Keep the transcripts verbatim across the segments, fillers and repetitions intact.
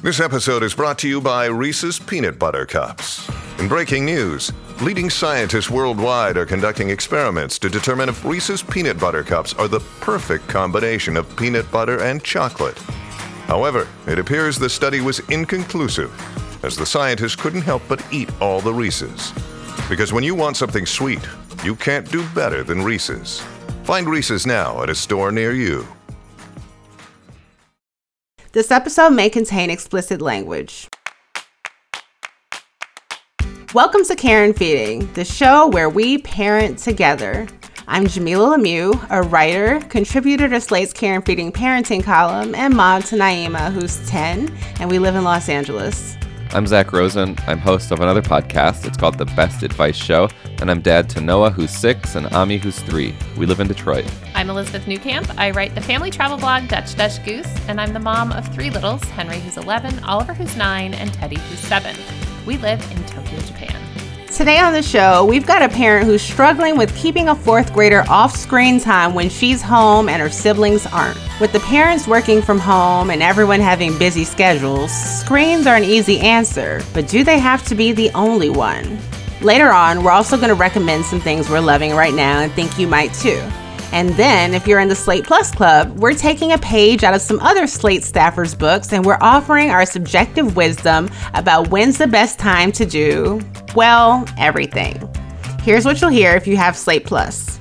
This episode is brought to you by Reese's Peanut Butter Cups. In breaking news, leading scientists worldwide are conducting experiments to determine if Reese's Peanut Butter Cups are the perfect combination of peanut butter and chocolate. However, it appears the study was inconclusive, as the scientists couldn't help but eat all the Reese's. Because when you want something sweet, you can't do better than Reese's. Find Reese's now at a store near you. This episode may contain explicit language. Welcome to Care and Feeding, the show where we parent together. I'm Jamila Lemieux, a writer, contributor to Slate's Care and Feeding parenting column, and mom to Naima, who's ten, and we live in Los Angeles. I'm Zach Rosen. I'm host of another podcast. It's called The Best Advice Show, and I'm dad to Noah, who's six, and Ami, who's three. We live in Detroit. I'm Elizabeth Newcamp. I write the family travel blog Dutch Dutch Goose, and I'm the mom of three littles, Henry, who's eleven, Oliver, who's nine, and Teddy, who's seven. We live in Tokyo, Japan. Today on the show, we've got a parent who's struggling with keeping a fourth grader off screen time when she's home and her siblings aren't. With the parents working from home and everyone having busy schedules, screens are an easy answer, but do they have to be the only one? Later on, we're also going to recommend some things we're loving right now and think you might too. And then, if you're in the Slate Plus Club, we're taking a page out of some other Slate staffers' books and we're offering our subjective wisdom about when's the best time to do, well, everything. Here's what you'll hear if you have Slate Plus.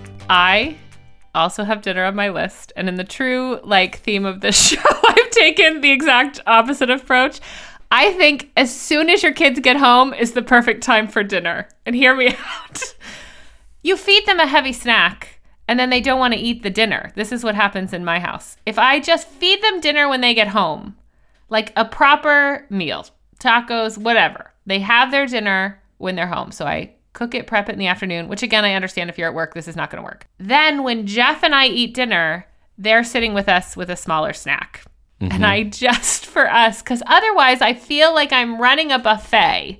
I also have dinner on my list, and in the true like theme of this show, I've taken the exact opposite approach. I think as soon as your kids get home is the perfect time for dinner. And hear me out. You feed them a heavy snack, and then they don't want to eat the dinner. This is what happens in my house. If I just feed them dinner when they get home, like a proper meal, tacos, whatever, they have their dinner when they're home. So I cook it, prep it in the afternoon, which again, I understand if you're at work, this is not going to work. Then when Jeff and I eat dinner, they're sitting with us with a smaller snack. Mm-hmm. And I just for us, because otherwise I feel like I'm running a buffet.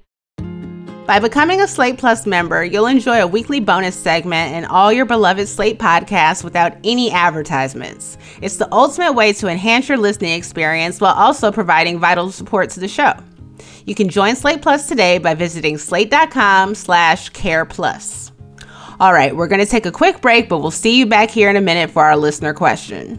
By becoming a Slate Plus member, you'll enjoy a weekly bonus segment and all your beloved Slate podcasts without any advertisements. It's the ultimate way to enhance your listening experience while also providing vital support to the show. You can join Slate Plus today by visiting slate.com slash care plus. All right, we're going to take a quick break, but we'll see you back here in a minute for our listener question.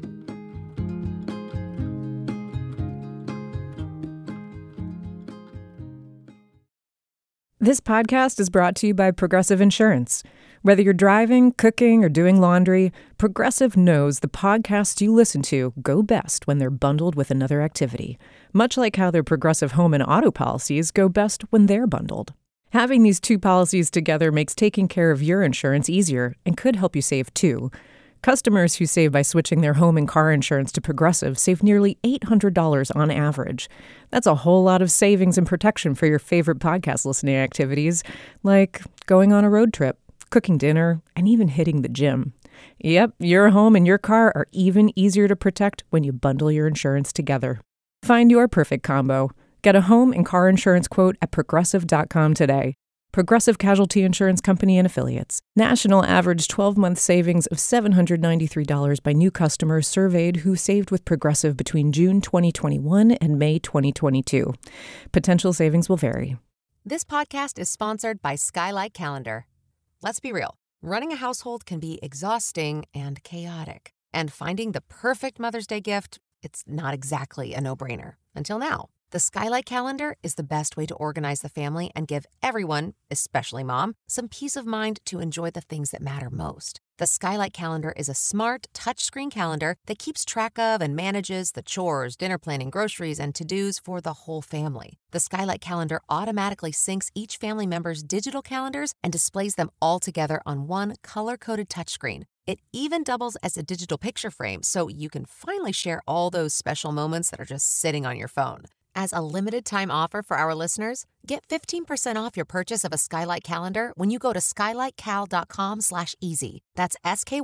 This podcast is brought to you by Progressive Insurance. Whether you're driving, cooking, or doing laundry, Progressive knows the podcasts you listen to go best when they're bundled with another activity, much like how their Progressive home and auto policies go best when they're bundled. Having these two policies together makes taking care of your insurance easier and could help you save too. Customers who save by switching their home and car insurance to Progressive save nearly eight hundred dollars on average. That's a whole lot of savings and protection for your favorite podcast listening activities, like going on a road trip, cooking dinner, and even hitting the gym. Yep, your home and your car are even easier to protect when you bundle your insurance together. Find your perfect combo. Get a home and car insurance quote at progressive dot com today. Progressive Casualty Insurance Company and Affiliates. National average twelve-month savings of seven hundred ninety-three dollars by new customers surveyed who saved with Progressive between June twenty twenty-one and May twenty twenty-two. Potential savings will vary. This podcast is sponsored by Skylight Calendar. Let's be real. Running a household can be exhausting and chaotic. And finding the perfect Mother's Day gift, it's not exactly a no-brainer. Until now. The Skylight Calendar is the best way to organize the family and give everyone, especially mom, some peace of mind to enjoy the things that matter most. The Skylight Calendar is a smart, touchscreen calendar that keeps track of and manages the chores, dinner planning, groceries, and to-dos for the whole family. The Skylight Calendar automatically syncs each family member's digital calendars and displays them all together on one color-coded touchscreen. It even doubles as a digital picture frame, so you can finally share all those special moments that are just sitting on your phone. As a limited-time offer for our listeners, get fifteen percent off your purchase of a Skylight Calendar when you go to skylightcal.com slash easy. That's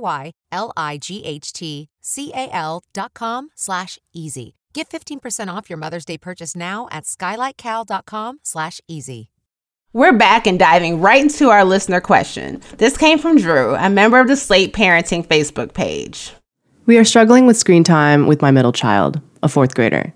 S-K-Y-L-I-G-H-T-C-A-L dot com slash easy. Get fifteen percent off your Mother's Day purchase now at skylightcal.com slash easy. We're back and diving right into our listener question. This came from Drew, a member of the Slate Parenting Facebook page. We are struggling with screen time with my middle child, a fourth grader.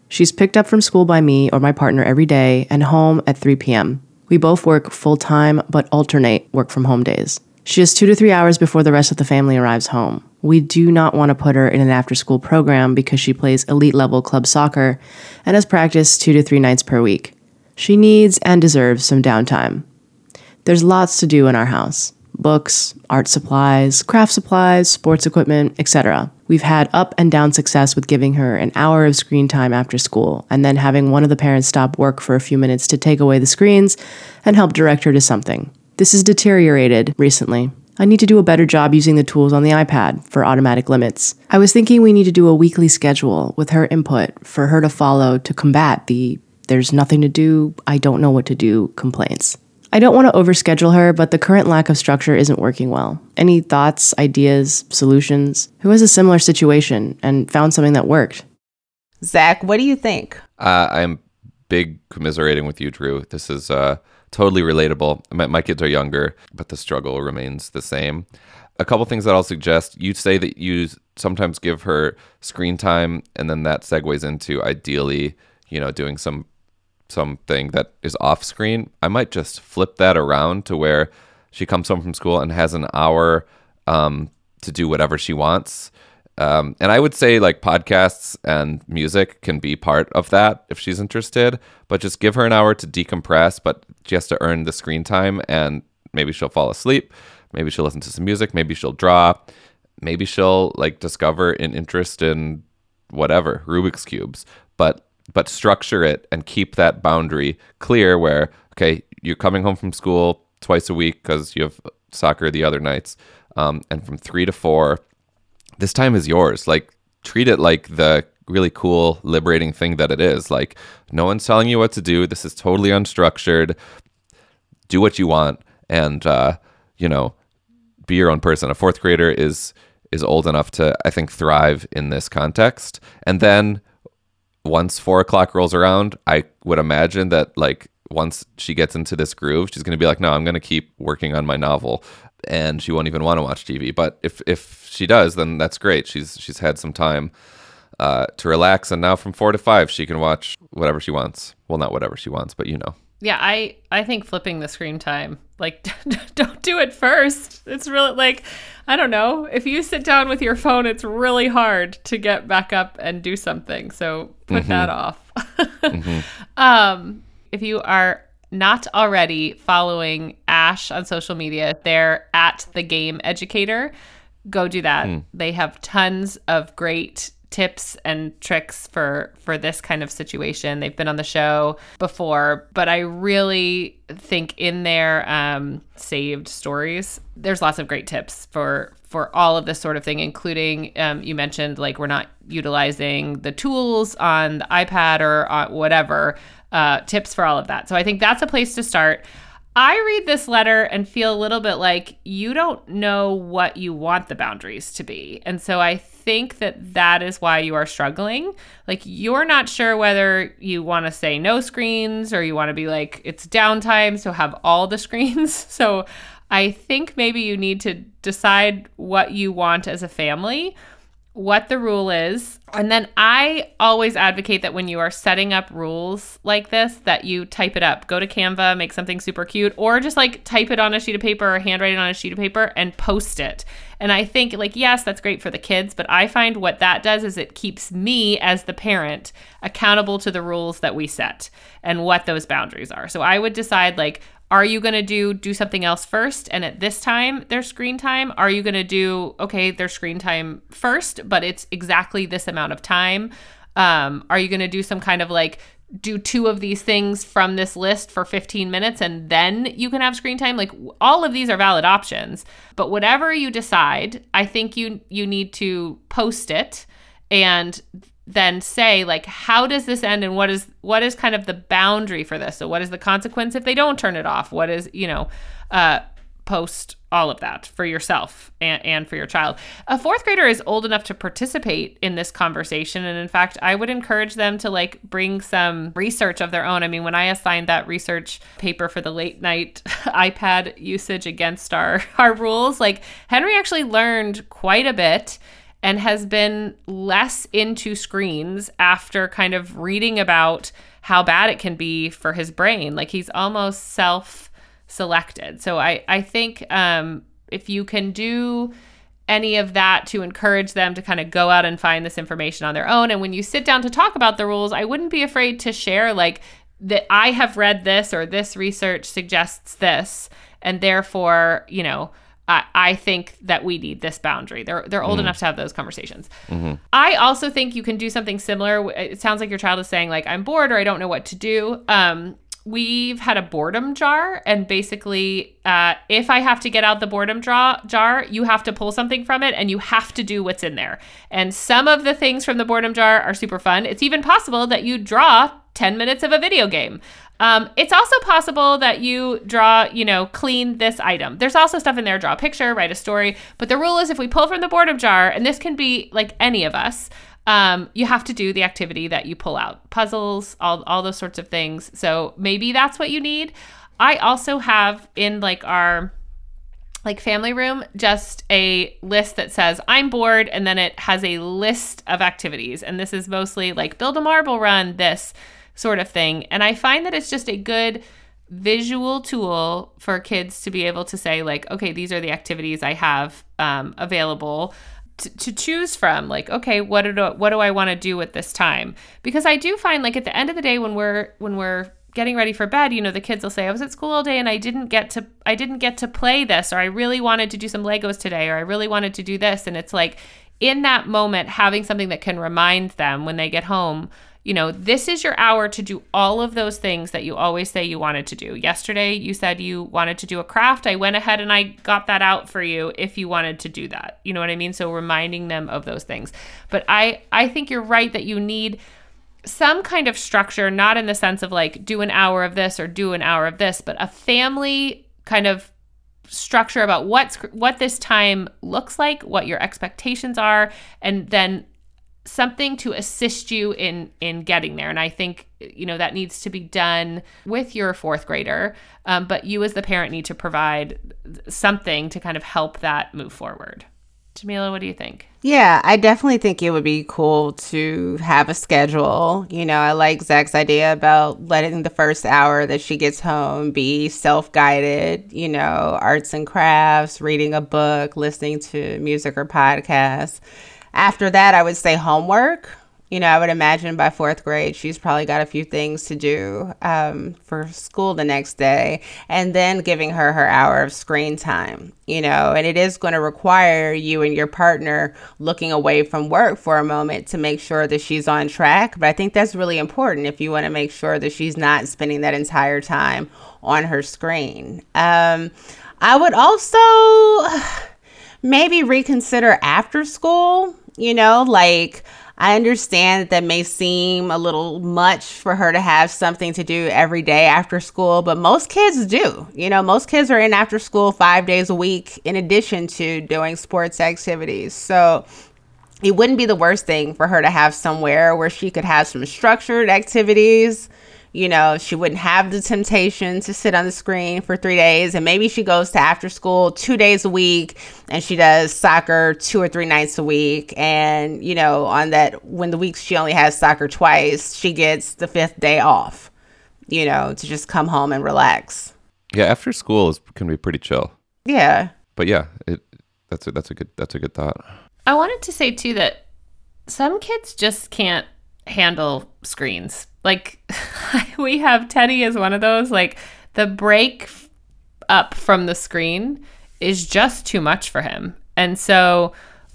She's picked up from school by me or my partner every day and home at three p.m. We both work full-time but alternate work-from-home days. She has two to three hours before the rest of the family arrives home. We do not want to put her in an after-school program because she plays elite-level club soccer and has practice two to three nights per week. She needs and deserves some downtime. There's lots to do in our house. Books, art supplies, craft supplies, sports equipment, et cetera. We've had up and down success with giving her an hour of screen time after school and then having one of the parents stop work for a few minutes to take away the screens and help direct her to something. This has deteriorated recently. I need to do a better job using the tools on the iPad for automatic limits. I was thinking we need to do a weekly schedule with her input for her to follow to combat the "there's nothing to do, I don't know what to do" complaints. I don't want to overschedule her, but the current lack of structure isn't working well. Any thoughts, ideas, solutions? Who has a similar situation and found something that worked? Zach, what do you think? Uh, I'm big commiserating with you, Drew. This is uh, totally relatable. My, my kids are younger, but the struggle remains the same. A couple things that I'll suggest. You say that you sometimes give her screen time, and then that segues into ideally, you know, doing some something that is off screen. I might just flip that around to where she comes home from school and has an hour um, to do whatever she wants. Um, and I would say like podcasts and music can be part of that if she's interested, but just give her an hour to decompress, but she has to earn the screen time, and maybe she'll fall asleep. Maybe she'll listen to some music. Maybe she'll draw. Maybe she'll like discover an interest in whatever, Rubik's Cubes, but but structure it and keep that boundary clear where, okay, you're coming home from school twice a week because you have soccer the other nights. Um, and from three to four, this time is yours. Like, treat it like the really cool, liberating thing that it is. Like, no one's telling you what to do. This is totally unstructured. Do what you want and, uh, you know, be your own person. A fourth grader is is old enough to, I think, thrive in this context. And then once four o'clock rolls around, I would imagine that like once she gets into this groove, she's going to be like, no, I'm going to keep working on my novel, and she won't even want to watch T V. But if if she does, then that's great. She's she's had some time uh, to relax, and now from four to five, she can watch whatever she wants. Well, not whatever she wants, but you know. Yeah, I, I think flipping the screen time, like, don't do it first. It's really, like, I don't know. If you sit down with your phone, it's really hard to get back up and do something. So put mm-hmm. that off. mm-hmm. um, if you are not already following Ash on social media, they're at The Game Educator. Go do that. Mm. They have tons of great tips and tricks for for this kind of situation. They've been on the show before, but I really think in their um, saved stories, there's lots of great tips for for all of this sort of thing, including um, you mentioned like we're not utilizing the tools on the iPad or uh, whatever, uh, tips for all of that. So I think that's a place to start. I read this letter and feel a little bit like you don't know what you want the boundaries to be. And so I think that that is why you are struggling. Like, you're not sure whether you want to say no screens or you want to be like, it's downtime, so have all the screens. So I think maybe you need to decide what you want as a family, what the rule is. And then I always advocate that when you are setting up rules like this, that you type it up. Go to Canva, make something super cute, or just like type it on a sheet of paper or handwrite it on a sheet of paper and post it. And I think like, yes, that's great for the kids, but I find what that does is it keeps me as the parent accountable to the rules that we set and what those boundaries are. So I would decide like, are you going to do do something else first? And at this time, there's screen time. Are you going to do, okay, there's screen time first, but it's exactly this amount of time? Um, are you going to do some kind of like, do two of these things from this list for fifteen minutes and then you can have screen time? Like, all of these are valid options. But whatever you decide, I think you you need to post it and then say like, how does this end and what is what is kind of the boundary for this? So what is the consequence if they don't turn it off? What is, you know, uh, post all of that for yourself and, and for your child. A fourth grader is old enough to participate in this conversation. And in fact, I would encourage them to like bring some research of their own. I mean, when I assigned that research paper for the late night iPad usage against our, our rules, like Henry actually learned quite a bit. and has been less into screens after kind of reading about how bad it can be for his brain. Like he's almost self-selected. So I, I think um, if you can do any of that to encourage them to kind of go out and find this information on their own. And when you sit down to talk about the rules, I wouldn't be afraid to share like that I have read this or this research suggests this. And therefore, you know, I, I think that we need this boundary. They're they're old mm. enough to have those conversations. Mm-hmm. I also think you can do something similar. It sounds like your child is saying like, I'm bored or I don't know what to do. Um, We've had a boredom jar, and basically, uh, if I have to get out the boredom draw, jar, you have to pull something from it, and you have to do what's in there. And some of the things from the boredom jar are super fun. It's even possible that you draw ten minutes of a video game. Um, it's also possible that you draw, you know, clean this item. There's also stuff in there, draw a picture, write a story. But the rule is if we pull from the boredom jar, and this can be like any of us, Um, you have to do the activity that you pull out. Puzzles, all all those sorts of things. So maybe that's what you need. I also have in like our like family room just a list that says I'm bored, and then it has a list of activities. And this is mostly like build a marble run, this sort of thing. And I find that it's just a good visual tool for kids to be able to say like, okay, these are the activities I have um, available to choose from. Like, okay, what do what do I want to do with this time? Because I do find like at the end of the day when we're when we're getting ready for bed, you know, the kids will say, I was at school all day and I didn't get to I didn't get to play this, or I really wanted to do some Legos today, or I really wanted to do this. And it's like in that moment, having something that can remind them when they get home, you know, this is your hour to do all of those things that you always say you wanted to do. Yesterday, you said you wanted to do a craft. I went ahead and I got that out for you if you wanted to do that. You know what I mean? So reminding them of those things. But I, I think you're right that you need some kind of structure, not in the sense of like do an hour of this or do an hour of this, but a family kind of structure about what's what this time looks like, what your expectations are, and then something to assist you in in getting there. And I think, you know, that needs to be done with your fourth grader, um, but you as the parent need to provide something to kind of help that move forward. Jamila, what do you think? Yeah, I definitely think it would be cool to have a schedule. You know, I like Zach's idea about letting the first hour that she gets home be self-guided, you know, arts and crafts, reading a book, listening to music or podcasts. After that, I would say homework. You know, I would imagine by fourth grade, she's probably got a few things to do um, for school the next day, and then giving her her hour of screen time, you know, and it is going to require you and your partner looking away from work for a moment to make sure that she's on track. But I think that's really important if you want to make sure that she's not spending that entire time on her screen. Um, I would also maybe reconsider after school, you know, like I understand that that may seem a little much for her to have something to do every day after school, but most kids do. You know, most kids are in after school five days a week in addition to doing sports activities. So it wouldn't be the worst thing for her to have somewhere where she could have some structured activities. You know, she wouldn't have the temptation to sit on the screen for three days. And maybe she goes to after school two days a week and she does soccer two or three nights a week. And, you know, on that, when the weeks she only has soccer twice, she gets the fifth day off, you know, to just come home and relax. Yeah, after school is can be pretty chill. Yeah. But yeah, it that's a, that's a good that's a good thought. I wanted to say too that some kids just can't handle screens. Like we have Teddy as one of those, like the break up from the screen is just too much for him. And so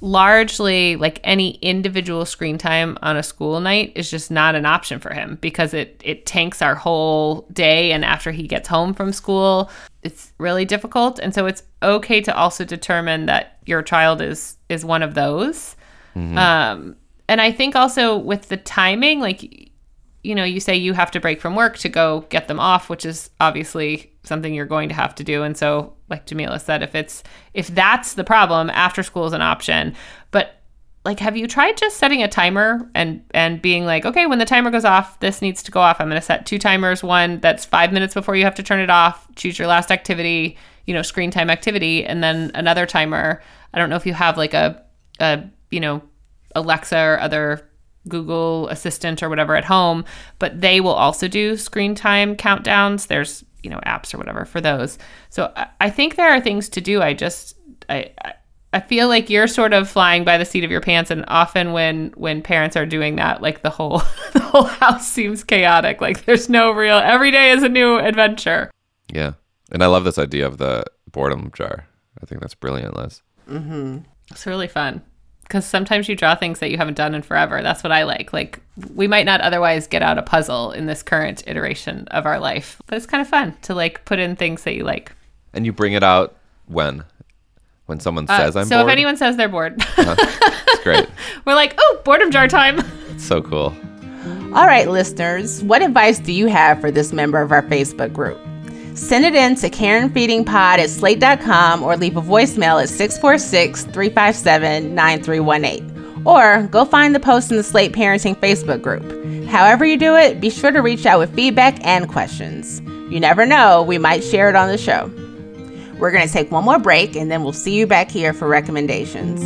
largely like any individual screen time on a school night is just not an option for him because it, it tanks our whole day. And after he gets home from school, it's really difficult. And so it's okay to also determine that your child is, is one of those. Mm-hmm. Um, and I think also with the timing, like, you know, you say you have to break from work to go get them off, which is obviously something you're going to have to do. And so, like Jamila said, if it's if that's the problem, after school is an option. But like, have you tried just setting a timer and and being like, okay, when the timer goes off, this needs to go off. I'm going to set two timers. One that's five minutes before you have to turn it off. Choose your last activity, you know, screen time activity, and then another timer. I don't know if you have like a a you know, Alexa or other Google Assistant or whatever at home, but they will also do screen time countdowns. There's, you know, apps or whatever for those. So I, I think there are things to do. I just, I, I feel like you're sort of flying by the seat of your pants. And often when, when parents are doing that, like the whole, the whole house seems chaotic. Like there's no real, every day is a new adventure. Yeah. And I love this idea of the boredom jar. I think that's brilliant, Liz. Mm-hmm. It's really fun. Because sometimes you draw things that you haven't done in forever. That's what I like. Like, we might not otherwise get out a puzzle in this current iteration of our life. But it's kind of fun to, like, put in things that you like. And you bring it out when? When someone Uh, says I'm so bored? if anyone says they're bored, uh, it's great. we're like, oh, boredom jar time. It's so cool. All right, listeners, what advice do you have for this member of our Facebook group? Send it in to Karen Feeding Pod at slate dot com or leave a voicemail at six four six, three five seven, nine three one eight. Or go find the post in the Slate Parenting Facebook group. However you do it, be sure to reach out with feedback and questions. You never know, we might share it on the show. We're going to take one more break and then we'll see you back here for recommendations.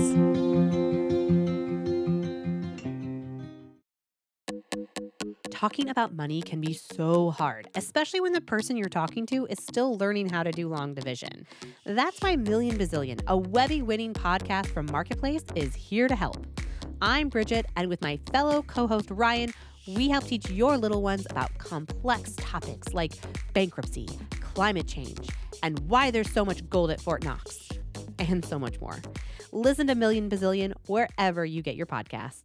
Talking about money can be so hard, especially when the person you're talking to is still learning how to do long division. That's why Million Bazillion, a Webby-winning podcast from Marketplace, is here to help. I'm Bridget, and with my fellow co-host Ryan, we help teach your little ones about complex topics like bankruptcy, climate change, and why there's so much gold at Fort Knox, and so much more. Listen to Million Bazillion wherever you get your podcasts.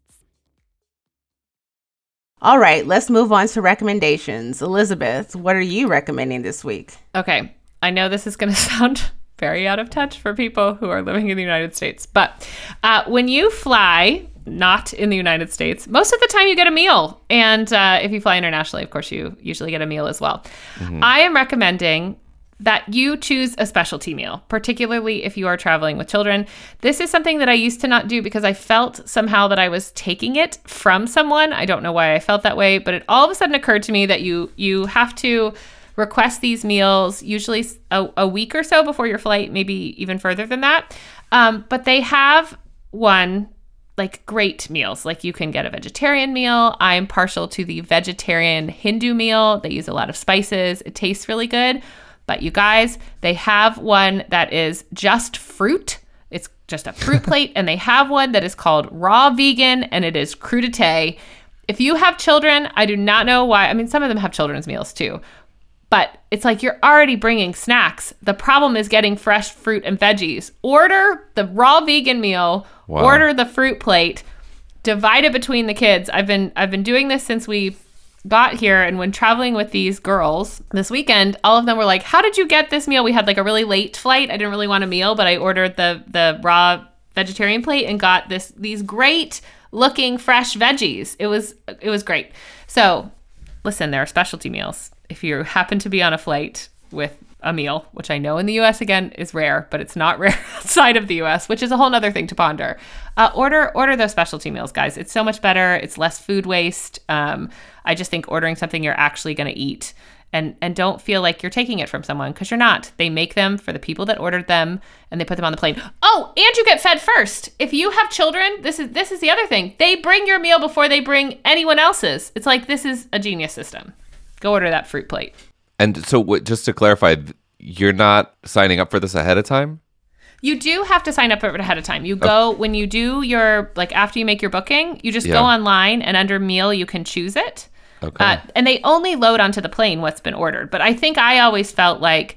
All right, let's move on to recommendations. Elizabeth, what are you recommending this week? Okay, I know this is going to sound very out of touch for people who are living in the United States, but uh, when you fly not in the United States, most of the time you get a meal. And uh, if you fly internationally, of course, you usually get a meal as well. Mm-hmm. I am recommending that you choose a specialty meal, particularly if you are traveling with children. This is something that I used to not do because I felt somehow that I was taking it from someone. I don't know why I felt that way, but it all of a sudden occurred to me that you you have to request these meals usually a, a week or so before your flight, maybe even further than that. Um, but they have one like great meals. Like you can get a vegetarian meal. I'm partial to the vegetarian Hindu meal. They use a lot of spices. It tastes really good. But you guys, they have one that is just fruit. It's just a fruit plate. And they have one that is called raw vegan, and it is crudité. If you have children, I do not know why. I mean, some of them have children's meals too. But it's like you're already bringing snacks. The problem is getting fresh fruit and veggies. Order the raw vegan meal. Wow. Order the fruit plate. Divide it between the kids. I've been I've been doing this since we got here, and when traveling with these girls this weekend, all of them were like, how did you get this meal? We had like a really late flight. I didn't really want a meal, but I ordered the the raw vegetarian plate and got this these great looking fresh veggies. It was it was great. So listen, there are specialty meals. If you happen to be on a flight with a meal, which I know in the U S again is rare, but it's not rare outside of the U S, which is a whole nother thing to ponder. Uh, order order those specialty meals, guys. It's so much better. It's less food waste. Um, I just think ordering something you're actually going to eat, and and don't feel like you're taking it from someone, because you're not. They make them for the people that ordered them, and they put them on the plane. Oh, and you get fed first. If you have children, this is this is the other thing. They bring your meal before they bring anyone else's. It's like, this is a genius system. Go order that fruit plate. And so what, just to clarify, you're not signing up for this ahead of time? You do have to sign up for it ahead of time. You go, okay. When you do your, like after you make your booking, you just yeah. go online, and under meal, you can choose it. Okay. Uh, and they only load onto the plane what's been ordered. But I think I always felt like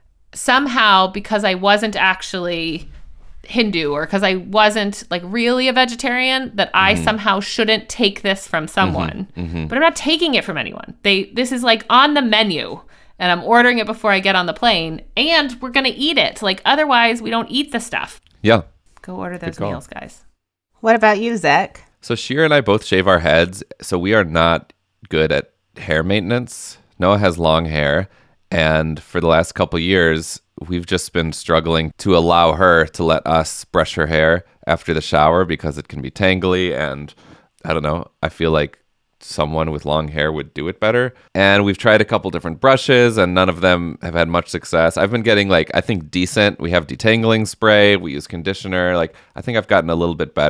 somehow, because I wasn't actually Hindu, or because I wasn't like really a vegetarian, that I mm-hmm. somehow shouldn't take this from someone. Mm-hmm. Mm-hmm. But I'm not taking it from anyone. They this is like on the menu, and I'm ordering it before I get on the plane, and we're gonna eat it. Like otherwise, we don't eat the stuff. Yeah. Go order those meals, guys. What about you, Zach? So Shira and I both shave our heads, so we are not good at hair maintenance. Noah has long hair, and for the last couple years, we've just been struggling to allow her to let us brush her hair after the shower, because it can be tangly, and I don't know, I feel like someone with long hair would do it better. And we've tried a couple different brushes, and none of them have had much success. I've been getting like, I think decent. We have detangling spray, we use conditioner. Like, I think I've gotten a little bit better,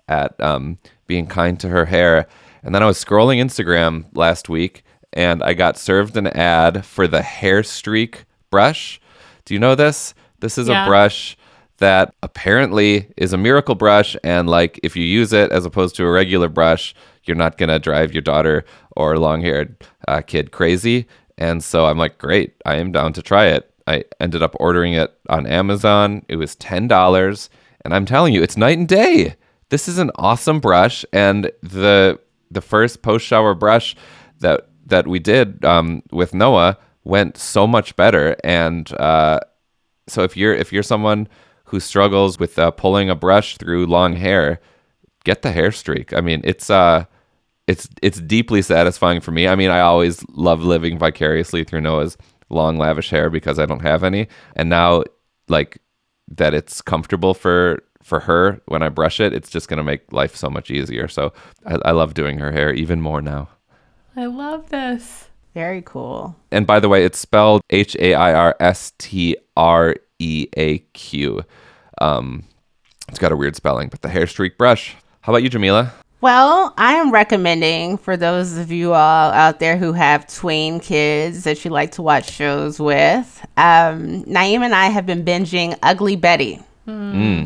at um, being kind to her hair. And then I was scrolling Instagram last week, and I got served an ad for the Hair Streak brush. Do you know this? This is Yeah. a brush that apparently is a miracle brush, and like if you use it as opposed to a regular brush, you're not gonna drive your daughter or long-haired uh, kid crazy. And so I'm like, great, I am down to try it. I ended up ordering it on Amazon. It was ten dollars, and I'm telling you, it's night and day. This is an awesome brush, and the the first post-shower brush that that we did um, with Noah went so much better. And uh, so if you're if you're someone who struggles with uh, pulling a brush through long hair, get the Hair Streak. I mean, it's uh, it's it's deeply satisfying for me. I mean, I always love living vicariously through Noah's long, lavish hair because I don't have any. And now, like, that it's comfortable for for her when I brush it, it's just gonna make life so much easier. So I, I love doing her hair even more now. I love this. Very cool. And by the way, it's spelled H A I R S T R E A Q. Um, it's got a weird spelling, but the Hair Streak brush. How about you, Jamila? Well, I am recommending for those of you all out there who have tween kids that you like to watch shows with. Um, Naeem and I have been binging Ugly Betty. Mm.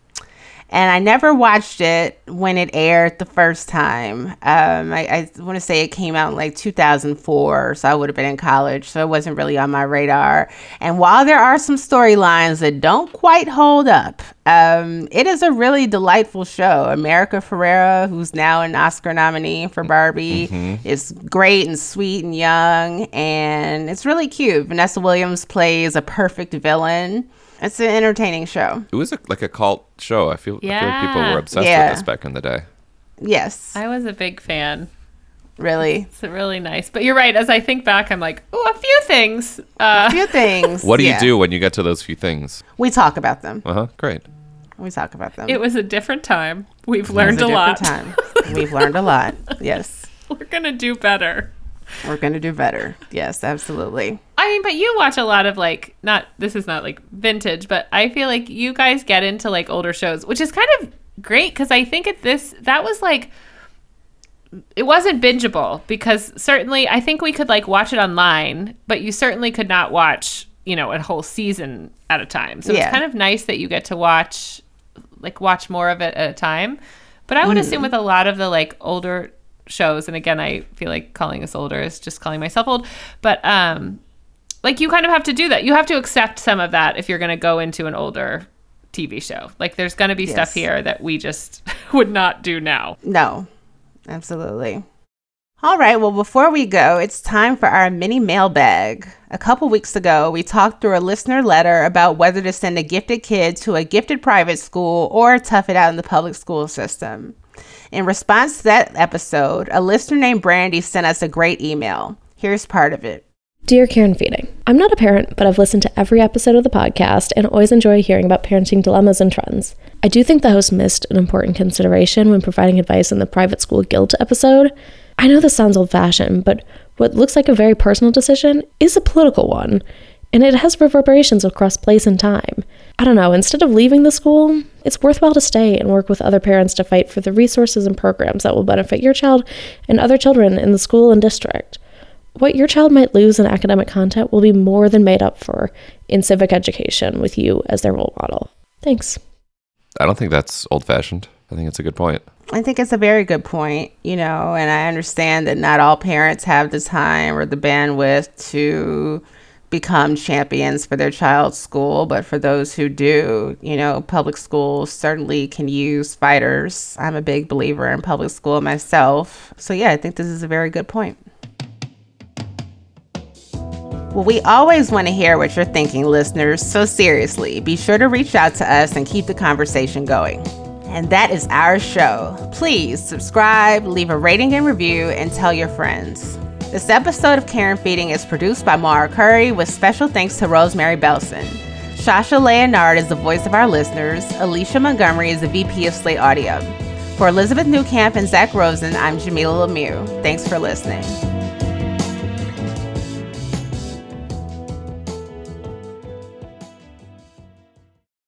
And I never watched it when it aired the first time. Um, I, I want to say it came out in like two thousand four, so I would have been in college, so it wasn't really on my radar. And while there are some storylines that don't quite hold up, um, it is a really delightful show. America Ferrera, who's now an Oscar nominee for Barbie, mm-hmm. is great and sweet and young, and it's really cute. Vanessa Williams plays a perfect villain. It's an entertaining show. It was a, like a cult show. I feel, Yeah. I feel like people were obsessed Yeah. with this back in the day. Yes. I was a big fan. Really? It's really nice. But you're right. As I think back, I'm like, oh, a few things. Uh, A few things. What do yeah. you do when you get to those few things? We talk about them. Uh-huh. Great. We talk about them. It was a different time. We've It was learned a, a lot. different time. We've learned a lot. Yes. We're going to do better. We're going to do better. Yes, absolutely. I mean, but you watch a lot of like, not, this is not like vintage, but I feel like you guys get into like older shows, which is kind of great because I think at this, that was like, it wasn't bingeable because certainly I think we could like watch it online, but you certainly could not watch, you know, a whole season at a time. So Yeah. it's kind of nice that you get to watch, like watch more of it at a time. But I would Mm. assume with a lot of the like older shows, and again, I feel like calling us older is just calling myself old, but um, like you kind of have to do that. You have to accept some of that if you're going to go into an older T V show. Like there's going to be Yes. stuff here that we just would not do now. No, absolutely. All right. Well, before we go, it's time for our mini mailbag. A couple weeks ago, we talked through a listener letter about whether to send a gifted kid to a gifted private school or tough it out in the public school system. In response to that episode, a listener named Brandy sent us a great email. Here's part of it. Dear Karen Feeding, I'm not a parent, but I've listened to every episode of the podcast and always enjoy hearing about parenting dilemmas and trends. I do think the host missed an important consideration when providing advice in the private school guilt episode. I know this sounds old-fashioned, but what looks like a very personal decision is a political one, and it has reverberations across place and time. I don't know, instead of leaving the school, it's worthwhile to stay and work with other parents to fight for the resources and programs that will benefit your child and other children in the school and district. What your child might lose in academic content will be more than made up for in civic education with you as their role model. Thanks. I don't think that's old-fashioned. I think it's a good point. I think it's a very good point, you know, and I understand that not all parents have the time or the bandwidth to become champions for their child's school, but for those who do, you know, public schools certainly can use fighters. I'm a big believer in public school myself. So yeah, I think this is a very good point. Well, we always want to hear what you're thinking, listeners, so seriously, be sure to reach out to us and keep the conversation going. And that is our show. Please subscribe, leave a rating and review, and tell your friends. This episode of Karen Feeding is produced by Mara Curry with special thanks to Rosemary Belson. Shasha Leonard is the voice of our listeners. Alicia Montgomery is the V P of Slate Audio. For Elizabeth Newcamp and Zach Rosen, I'm Jamila Lemieux. Thanks for listening.